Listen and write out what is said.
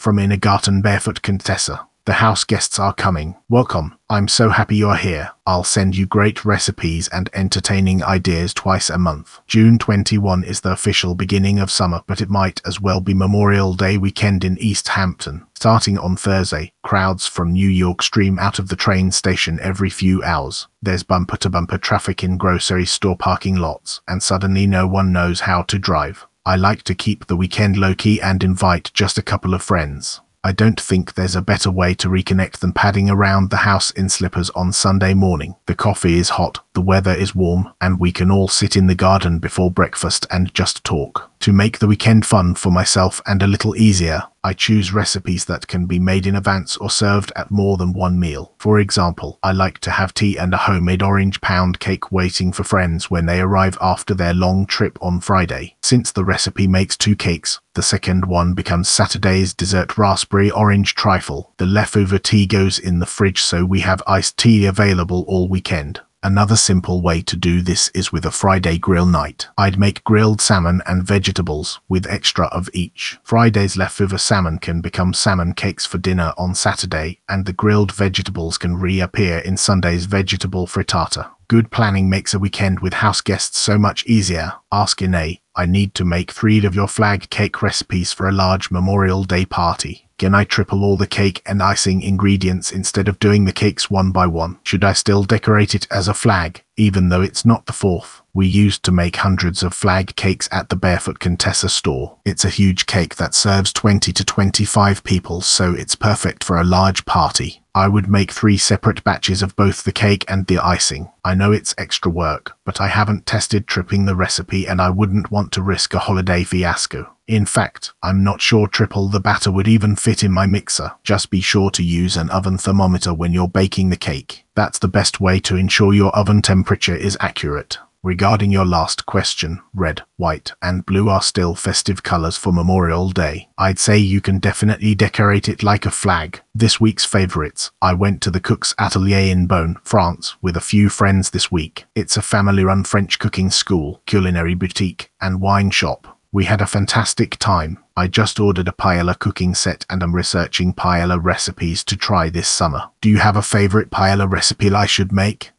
from In a Garden Barefoot Contessa. The house guests are coming. Welcome. I'm so happy you're here. I'll send you great recipes and entertaining ideas twice a month. June 21 is the official beginning of summer, but it might as well be Memorial Day weekend in East Hampton. Starting on Thursday, crowds from New York stream out of the train station every few hours. There's bumper-to-bumper traffic in grocery store parking lots, and suddenly no one knows how to drive. I like to keep the weekend low-key and invite just a couple of friends. I don't think there's a better way to reconnect than padding around the house in slippers on Sunday morning. The coffee is hot, the weather is warm, and we can all sit in the garden before breakfast and just talk. To make the weekend fun for myself and a little easier, I choose recipes that can be made in advance or served at more than one meal. For example, I like to have tea and a homemade orange pound cake waiting for friends when they arrive after their long trip on Friday. Since the recipe makes 2 cakes, the second one becomes Saturday's dessert raspberry orange trifle. The leftover tea goes in the fridge so we have iced tea available all weekend. Another simple way to do this is with a Friday grill night. I'd make grilled salmon and vegetables with extra of each. Friday's leftover salmon can become salmon cakes for dinner on Saturday, and the grilled vegetables can reappear in Sunday's vegetable frittata. Good planning makes a weekend with house guests so much easier. Ask Inay. I need to make 3 of your flag cake recipes for a large Memorial Day party. Can I triple all the cake and icing ingredients instead of doing the cakes one by one? Should I still decorate it as a flag, even though it's not the 4th? We used to make hundreds of flag cakes at the Barefoot Contessa store. It's a huge cake that serves 20 to 25 people, so it's perfect for a large party. I would make 3 separate batches of both the cake and the icing. I know it's extra work, but I haven't tested tripling the recipe and I wouldn't want to risk a holiday fiasco. In fact, I'm not sure triple the batter would even fit in my mixer. Just be sure to use an oven thermometer when you're baking the cake. That's the best way to ensure your oven temperature is accurate. Regarding your last question, red, white, and blue are still festive colors for Memorial Day. I'd say you can definitely decorate it like a flag. This week's favorites. I went to the Cook's Atelier in Beaune, France, with a few friends this week. It's a family-run French cooking school, culinary boutique, and wine shop. We had a fantastic time. I just ordered a paella cooking set and I'm researching paella recipes to try this summer. Do you have a favorite paella recipe I should make?